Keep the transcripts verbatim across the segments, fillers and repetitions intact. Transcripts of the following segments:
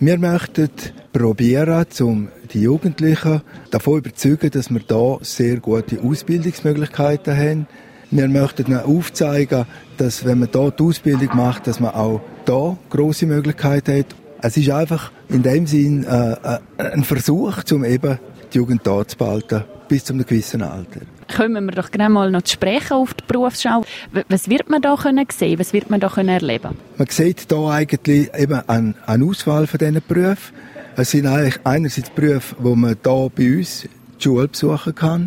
Wir möchten probieren, um die Jugendlichen davon zu überzeugen, dass wir hier sehr gute Ausbildungsmöglichkeiten haben. Wir möchten ihnen aufzeigen, dass wenn man hier die Ausbildung macht, dass man auch hier grosse Möglichkeiten hat. Es ist einfach in dem Sinn äh, ein Versuch, um eben die Jugend hier zu behalten, bis zu einem gewissen Alter. Kommen wir doch gerne mal noch zu sprechen auf die Berufsschau. Was wird man da können sehen? Was wird man da können erleben? Man sieht hier eigentlich eben eine, eine Auswahl von diesen Berufen. Es sind eigentlich einerseits Berufe, wo man hier bei uns die Schule besuchen kann.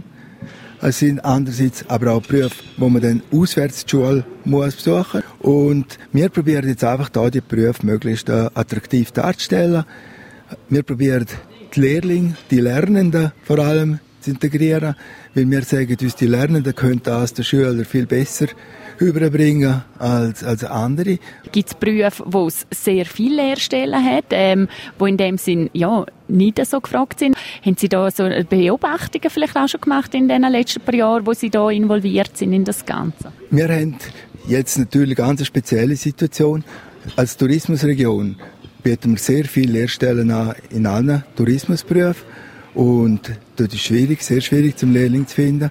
Es sind andererseits aber auch Berufe, wo man dann auswärts die Schule muss besuchen muss. Und wir probieren jetzt einfach hier die Berufe möglichst äh, attraktiv darzustellen. Wir probieren die Lehrlinge, die Lernenden vor allem zu integrieren, weil wir sagen, uns die Lernenden können das der Schüler viel besser überbringen als, als andere. Gibt es Berufe, wo es sehr viele Lehrstellen hat, ähm, die in dem Sinn ja, nicht so gefragt sind? Haben Sie da so Beobachtungen vielleicht auch schon gemacht in den letzten paar Jahren, wo Sie da involviert sind in das Ganze? Wir haben jetzt natürlich eine ganz spezielle Situation. Als Tourismusregion bieten wir sehr viele Lehrstellen an in allen Tourismusberufen. Und dort ist es schwierig, sehr schwierig, zum Lehrling zu finden.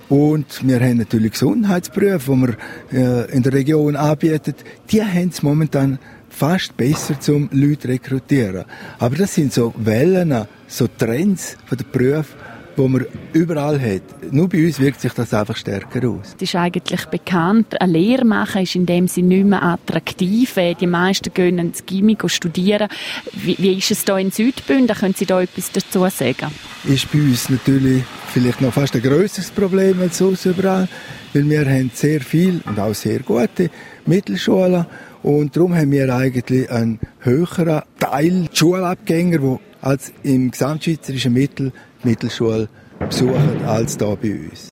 Und wir haben natürlich Gesundheitsberufe, die wir äh, in der Region anbieten. Die haben es momentan fast besser, um Leute zu rekrutieren. Aber das sind so Wellen, so Trends von den Berufen, die man überall hat. Nur bei uns wirkt sich das einfach stärker aus. Es ist eigentlich bekannt, eine Lehre machen ist in dem Sinne nicht mehr attraktiv. Die meisten gehen ins Gymnasium studieren. Wie, wie ist es hier in Südbünden? Können Sie da etwas dazu sagen? Ist bei uns natürlich vielleicht noch fast ein grösseres Problem als sonst überall, weil wir haben sehr viel und auch sehr gute Mittelschulen und darum haben wir eigentlich einen höheren Teil Schulabgänger, die als im gesamtschweizerischen Mittel die Mittelschule besuchen, als hier bei uns.